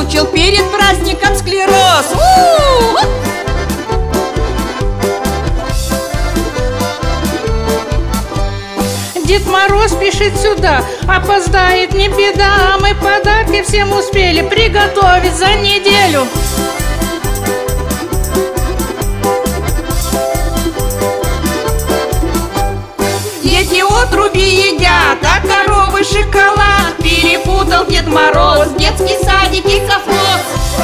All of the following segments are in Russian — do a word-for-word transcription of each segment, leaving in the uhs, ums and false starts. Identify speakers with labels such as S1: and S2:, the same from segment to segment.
S1: замучил перед праздником склероз. У-у-у!
S2: Дед Мороз спешит сюда, опоздает, не беда. Мы подарки всем успели приготовить за неделю.
S1: Дети отруби едят, а коровы шоколад. Перепутал Дед Мороз детский садик и совхоз.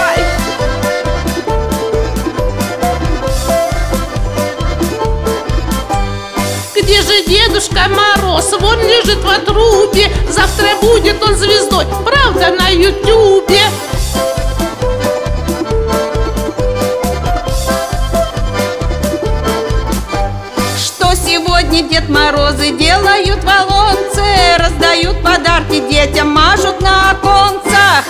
S2: Где же Дедушка Мороз? Вон лежит в отрубе. Завтра будет он звездой, правда, на ютубе.
S1: Что сегодня Дед Морозы делают в Олонце? Раздают подарки детям, мажут на оконцах.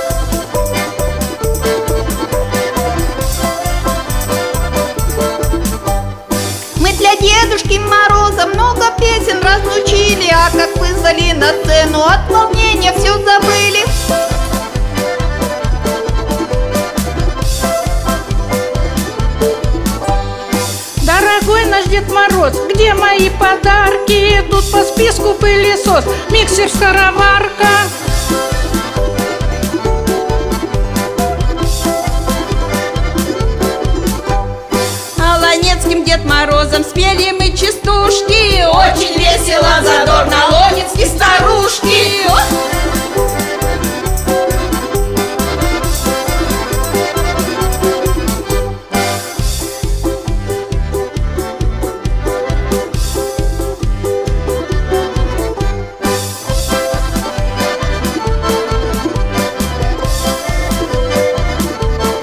S1: Мы для Дедушки Мороза много песен разучили, а как вызвали на сцену, от волнения все забыли.
S2: Дорогой наш Дед Мороз, где мои подарки? Тут по списку пылесос, миксер, скороварка.
S1: Олонецким Дед Морозом спели мы частушки. Очень весело, задорно